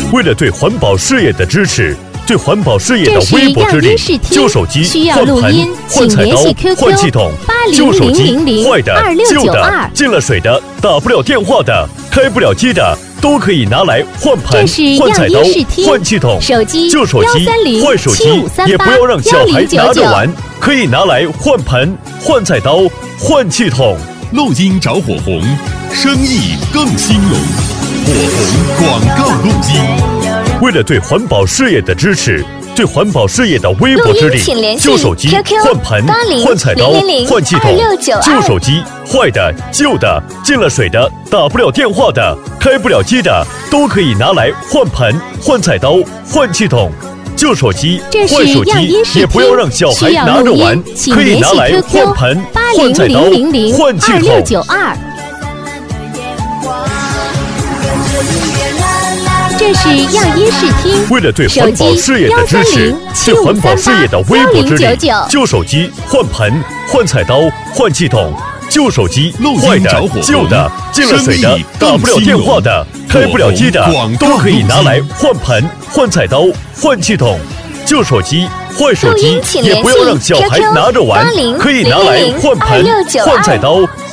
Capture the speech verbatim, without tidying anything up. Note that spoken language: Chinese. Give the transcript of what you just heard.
为了对环保事业的支持，对环保事业的微薄之力，旧手机换盆、换菜刀、换气筒，旧手机坏的、旧的、进了水的、打不了电话的、开不了机的，都可以拿来换盆、换菜刀、换气筒。 手机旧手机、坏手机也不要让小孩拿着玩，可以拿来换盆、换菜刀、换气筒。 录音找火红，生意更兴隆。火红广告录音。 为了对环保事业的支持，对环保事业的微薄之力，旧手机换盆、换菜刀、换气筒，旧手机坏的、旧的、进了水的、打不了电话的、开不了机的，都可以拿来换盆、换菜刀、换气筒。旧手机、坏手机也不要让小孩拿着玩，可以拿来换盆、换菜刀、换气筒。 这是样音视听。 为了对环保事业的支持，对环保事业的微薄之力，旧手机换盆、换菜刀、换气筒。旧手机坏的、旧的、进了水的、打不了电话的、开不了机的，都可以拿来换盆、换菜刀、换气筒。旧手机、坏手机也不要让小孩拿着玩，可以拿来换盆、换菜刀、